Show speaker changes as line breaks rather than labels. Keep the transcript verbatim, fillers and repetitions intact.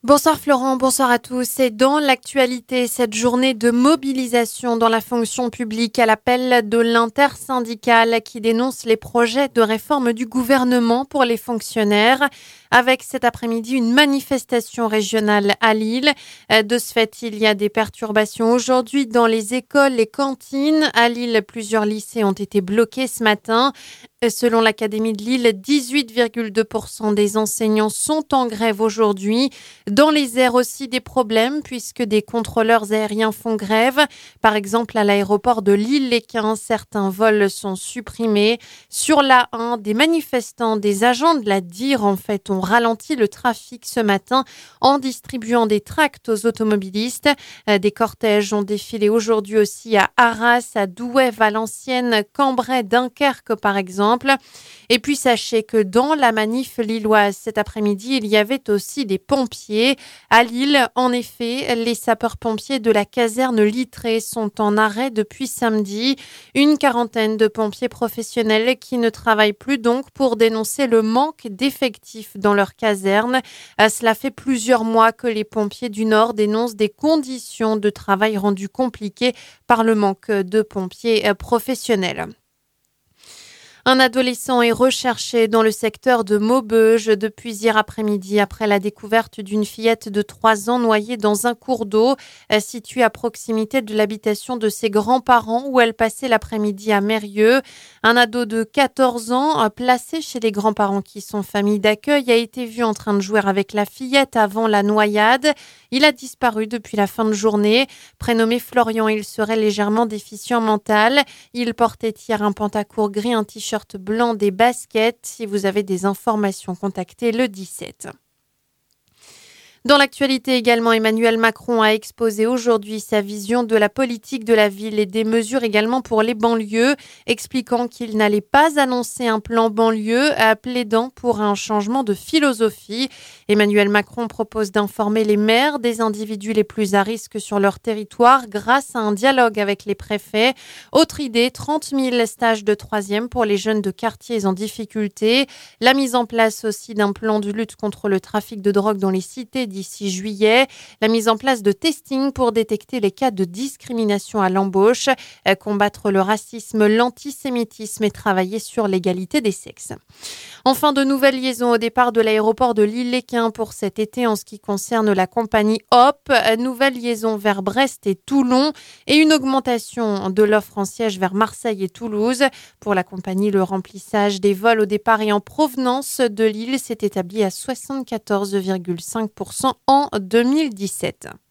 Bonsoir Florent, bonsoir à tous. Et dans l'actualité, cette journée de mobilisation dans la fonction publique à l'appel de l'intersyndicale qui dénonce les projets de réforme du gouvernement pour les fonctionnaires. Avec cet après-midi une manifestation régionale à Lille. De ce fait, il y a des perturbations aujourd'hui dans les écoles, les cantines. À Lille, plusieurs lycées ont été bloqués ce matin. Selon l'Académie de Lille, dix-huit virgule deux pour cent des enseignants sont en grève aujourd'hui. Dans les airs aussi des problèmes puisque des contrôleurs aériens font grève. Par exemple, à l'aéroport de Lille-les-Quins, certains vols sont supprimés. Sur l'A un, des manifestants, des agents de la D I R en fait, ont ralenti le trafic ce matin en distribuant des tracts aux automobilistes. Des cortèges ont défilé aujourd'hui aussi à Arras, à Douai, Valenciennes, Cambrai, Dunkerque par exemple. Et puis sachez que dans la manif lilloise cet après-midi, il y avait aussi des pompiers. À Lille, en effet, les sapeurs-pompiers de la caserne Littré sont en arrêt depuis samedi. Une quarantaine de pompiers professionnels qui ne travaillent plus donc pour dénoncer le manque d'effectifs dans leur caserne. Cela fait plusieurs mois que les pompiers du Nord dénoncent des conditions de travail rendues compliquées par le manque de pompiers professionnels. Un adolescent est recherché dans le secteur de Maubeuge depuis hier après-midi après la découverte d'une fillette de trois ans noyée dans un cours d'eau situé à proximité de l'habitation de ses grands-parents où elle passait l'après-midi à Mérieux. Un ado de quatorze ans placé chez les grands-parents qui sont famille d'accueil a été vu en train de jouer avec la fillette avant la noyade. Il a disparu depuis la fin de journée. Prénommé Florian, il serait légèrement déficient mental. Il portait hier un pantacourt gris, un t-shirt blanc, des baskets. Si vous avez des informations, contactez le dix-sept. Dans l'actualité également, Emmanuel Macron a exposé aujourd'hui sa vision de la politique de la ville et des mesures également pour les banlieues, expliquant qu'il n'allait pas annoncer un plan banlieue, plaidant pour un changement de philosophie. Emmanuel Macron propose d'informer les maires des individus les plus à risque sur leur territoire grâce à un dialogue avec les préfets. Autre idée, trente mille stages de troisième pour les jeunes de quartiers en difficulté. La mise en place aussi d'un plan de lutte contre le trafic de drogue dans les cités d'ici juillet, la mise en place de testing pour détecter les cas de discrimination à l'embauche, combattre le racisme, l'antisémitisme et travailler sur l'égalité des sexes. Enfin, de nouvelles liaisons au départ de l'aéroport de Lille-les-Quins pour cet été en ce qui concerne la compagnie Hop, nouvelle liaison vers Brest et Toulon et une augmentation de l'offre en siège vers Marseille et Toulouse. Pour la compagnie, le remplissage des vols au départ et en provenance de Lille s'est établi à soixante-quatorze virgule cinq pour cent en deux mille dix-sept.